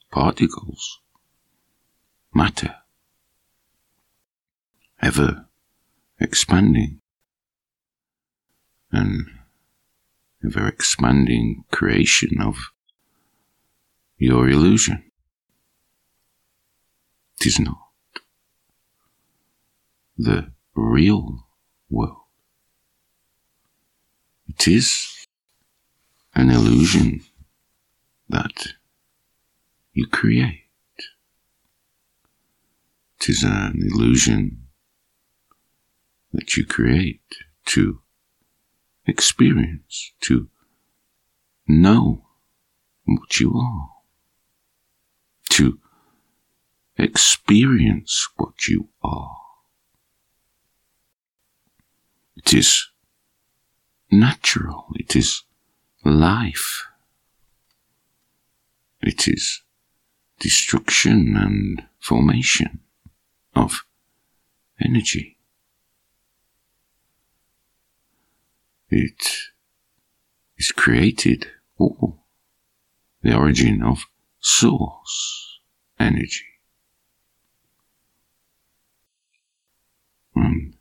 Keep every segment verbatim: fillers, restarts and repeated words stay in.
particles, matter, ever expanding, an ever expanding creation of your illusion. It is not the real world. It is an illusion that you create. It is an illusion that you create to experience, to know what you are, to experience what you are. It is natural, it is life, it is destruction and formation of energy. It is created, or the origin of source energy. And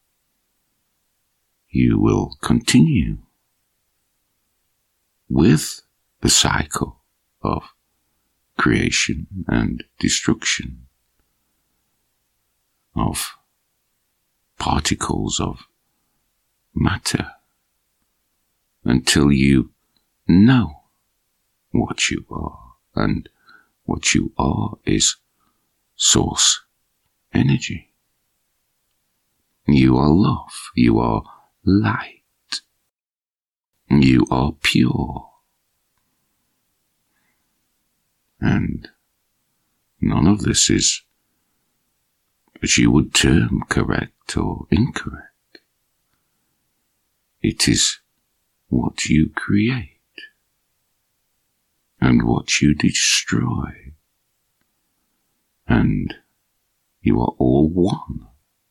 you will continue with the cycle of creation and destruction of particles of matter until you know what you are, and what you are is source energy. You are love, you are light, you are pure, and none of this is, as you would term, correct or incorrect. It is what you create and what you destroy, and you are all one.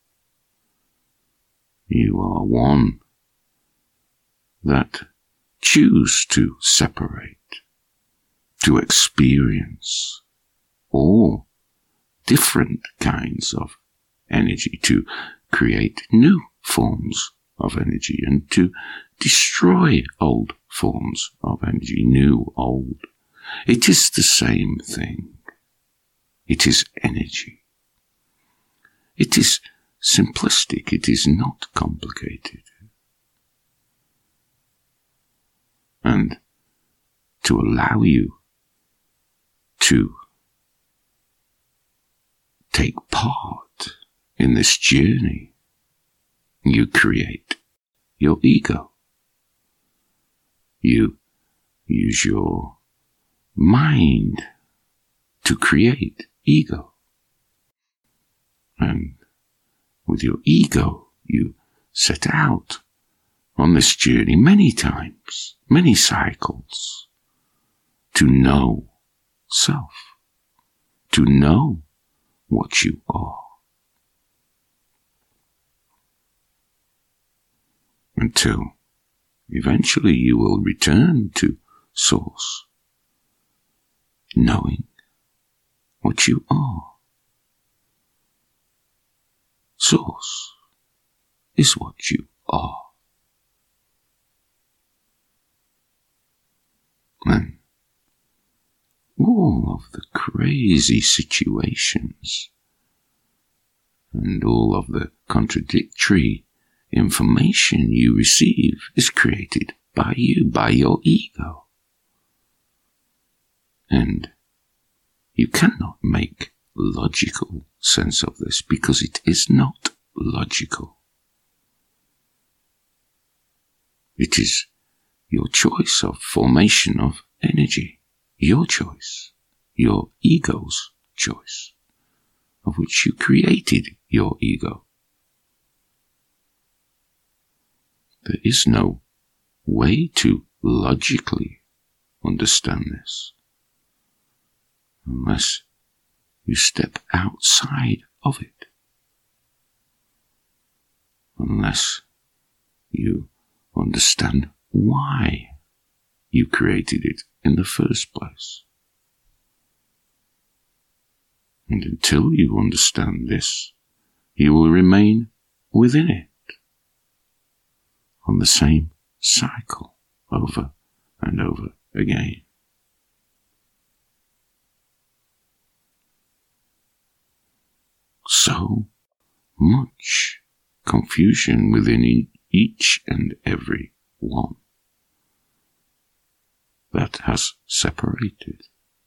You are one that choose to separate, to experience all different kinds of energy, to create new forms of energy, and to destroy old forms of energy, new, old. It is the same thing. It is energy. It is simplistic. It is not complicated. And to allow you to take part in this journey, you create your ego. You use your mind to create ego. And with your ego, you set out on this journey many times, many cycles, to know self, to know what you are. Until eventually you will return to source, knowing what you are. Source is what you are. And all of the crazy situations and all of the contradictory information you receive is created by you, by your ego. And you cannot make logical sense of this because it is not logical. It is your choice of formation of energy, your choice, your ego's choice, of which you created your ego. There is no way to logically understand this unless you step outside of it, unless you understand why you created it in the first place. And until you understand this, you will remain within it, on the same cycle over and over again. So much confusion within each and every one that has separated,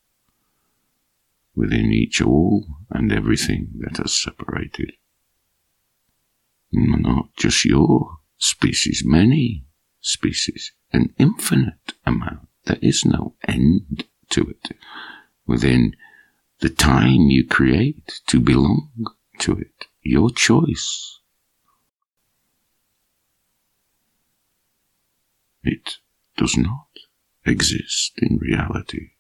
within each all and everything that has separated. Not just your species, many species, an infinite amount. There is no end to it. Within the time you create to belong to it, your choice. It does not exist in reality.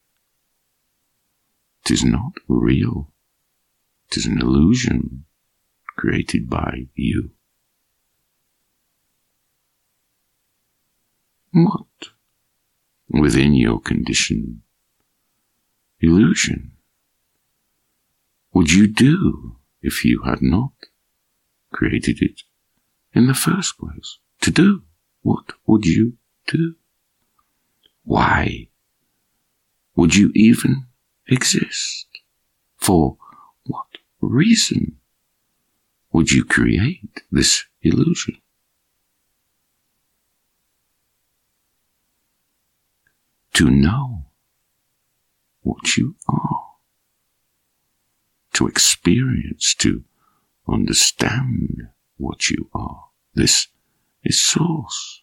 It is not real. It is an illusion created by you. What, within your conditioned illusion, would you do if you had not created it in the first place? To do, what would you do? Why would you even exist? For what reason would you create this illusion? To know what you are, to experience, to understand what you are. This is Source.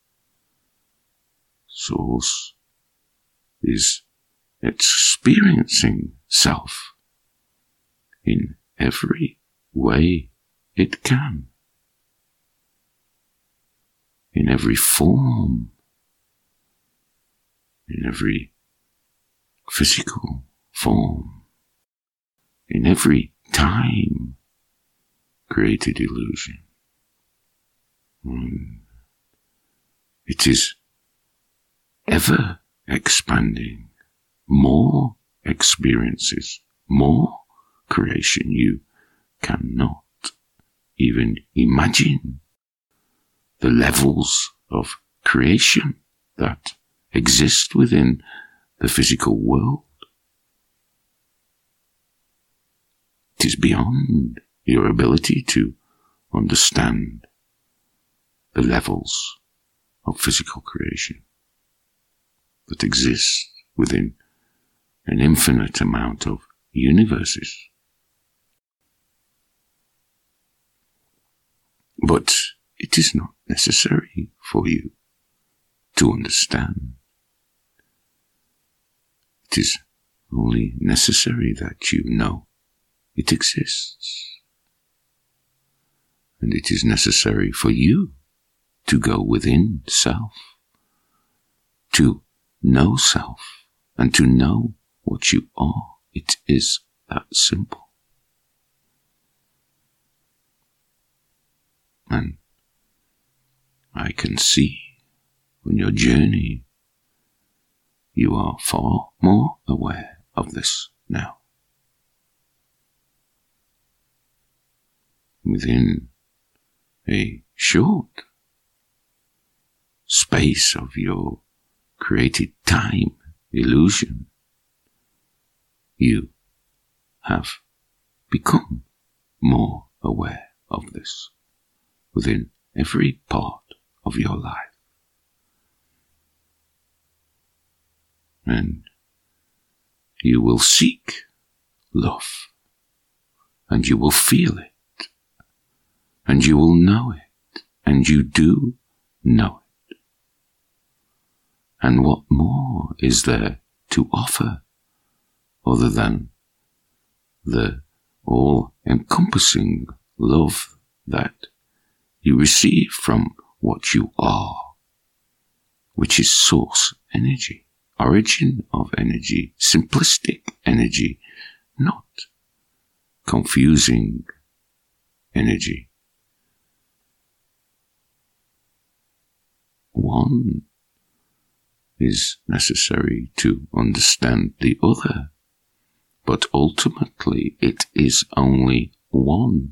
Source is experiencing self in every way it can, in every form, in every physical form, in every time created illusion. And it is ever expanding, more experiences, more creation. You cannot even imagine the levels of creation that exist within the physical world. It is beyond your ability to understand the levels of physical creation that exist within an infinite amount of universes. But it is not necessary for you to understand. It is only necessary that you know it exists. And it is necessary for you to go within self, to know self, and to know what you are. It is that simple. And I can see on your journey you are far more aware of this now. Within a short space of your created time illusion, you have become more aware of this within every part of your life. And you will seek love, and you will feel it, and you will know it, and you do know it. And what more is there to offer other than the all-encompassing love that you receive from what you are, which is source energy, origin of energy, simplistic energy, not confusing energy. One is necessary to understand the other, but ultimately it is only one.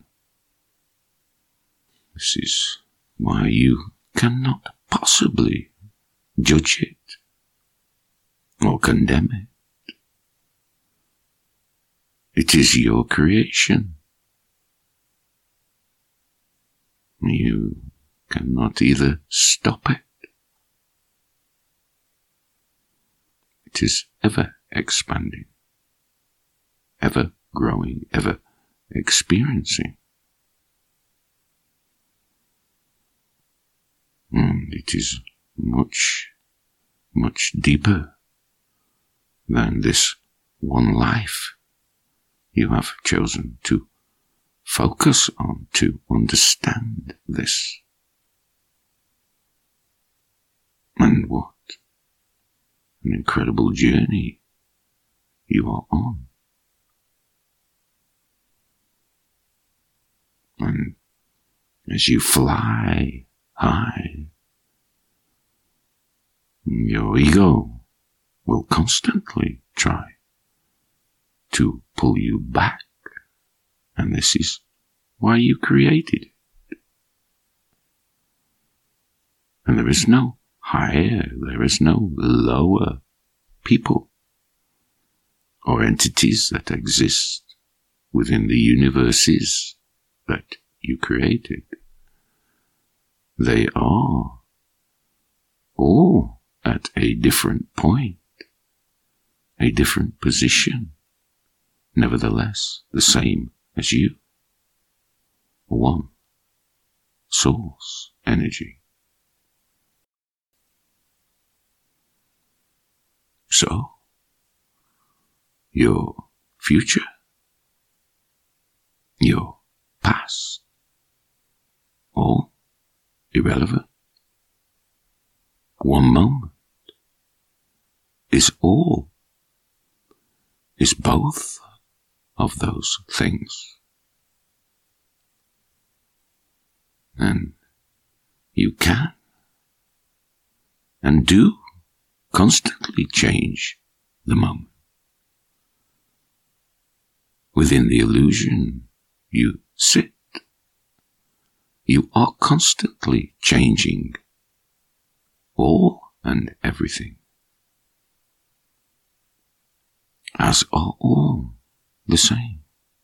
This is why you cannot possibly judge it or condemn it. It is your creation. You cannot either stop it. It is ever expanding, ever growing, ever experiencing. And it is much, much deeper than this one life you have chosen to focus on, to understand this. And what an incredible journey you are on. And as you fly high, your ego will constantly try to pull you back. And this is why you created it. And there is no higher, there is no lower people or entities that exist within the universes that you created. They are all at a different point, a different position, nevertheless the same as you. One source energy. So, your future, your past, all irrelevant. One moment is all, is both of those things. And you can and do constantly change the moment. Within the illusion you sit, you are constantly changing all and everything, as are all the same.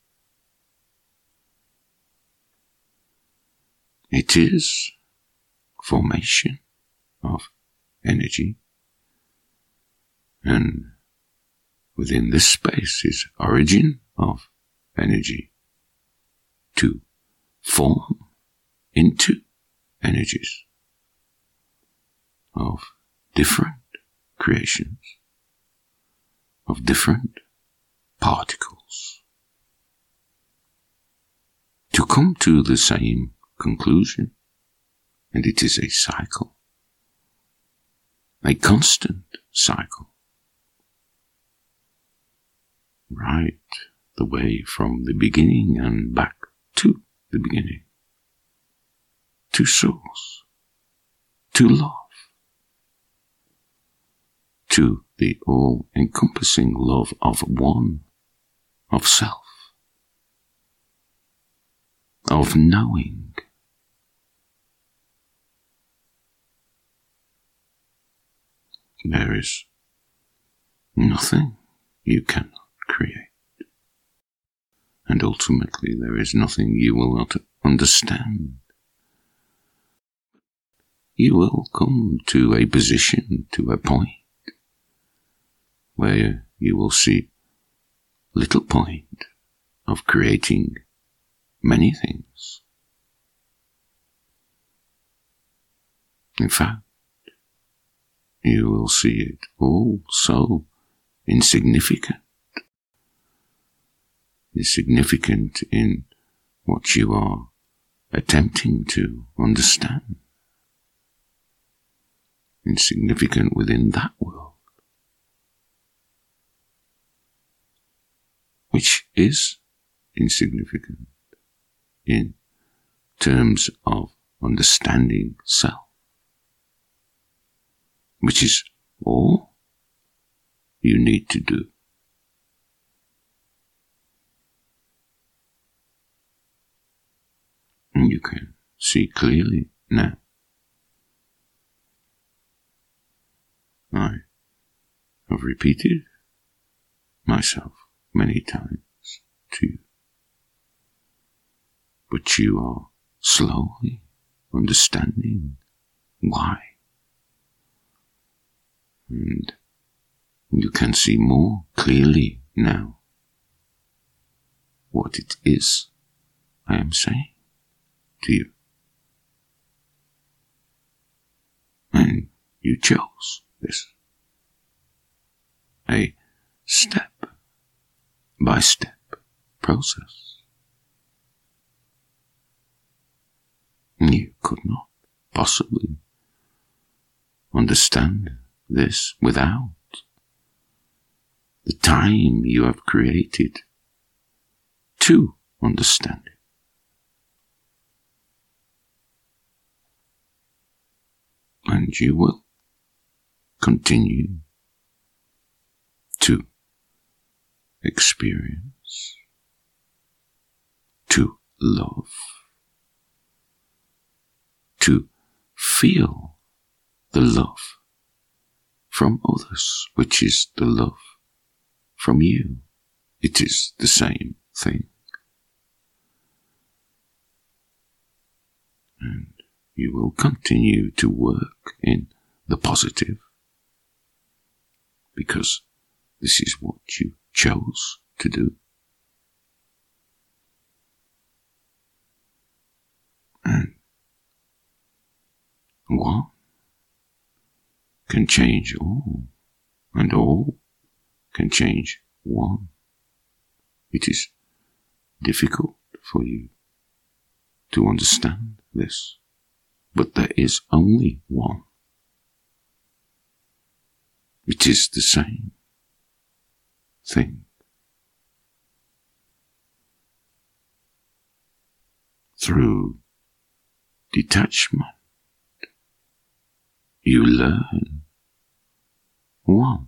It is formation of energy, and within this space is origin of energy to form into energies of different creations, of different particles, to come to the same conclusion. And it is a cycle, a constant cycle, right the way from the beginning and back to the beginning, to source, to love, to the all-encompassing love of one, of self, of knowing. There is nothing you cannot create. And ultimately there is nothing you will not understand. You will come to a position, to a point, where you will see little point of creating many things. In fact, you will see it all so insignificant. Insignificant in what you are attempting to understand. Insignificant within that world, which is insignificant in terms of understanding self, which is all you need to do. you can see clearly now. I have repeated myself many times to you, but you are slowly understanding why, and you can see more clearly now what it is I am saying to you. And you chose this. A step-by-step process. You could not possibly understand this without the time you have created to understand it. And you will continue to experience, to love, to feel the love from others, which is the love from you. It is the same thing. And you will continue to work in the positive, because this is what you chose to do. And one can change all, and all can change one. It is difficult for you to understand this, but there is only one. It is the same thing. Through detachment, you learn one.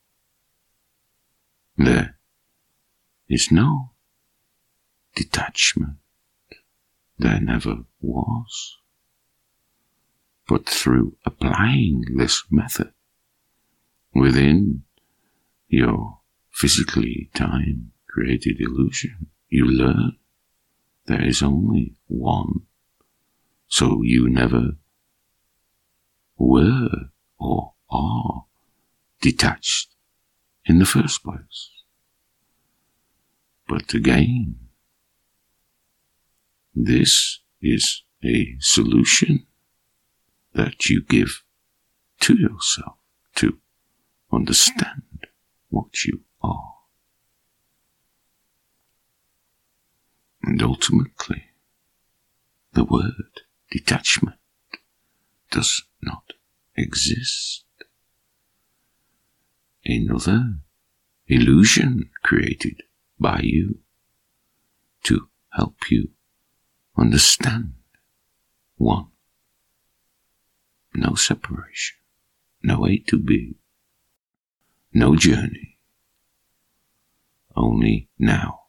There is no detachment. There never was. But through applying this method within your physically time-created illusion, you learn there is only one. So you never were or are detached in the first place. But again, this is a solution that you give to yourself to understand what you are. And ultimately, the word detachment does not exist. Another illusion created by you to help you understand one. No separation, no A to B, no journey, only now.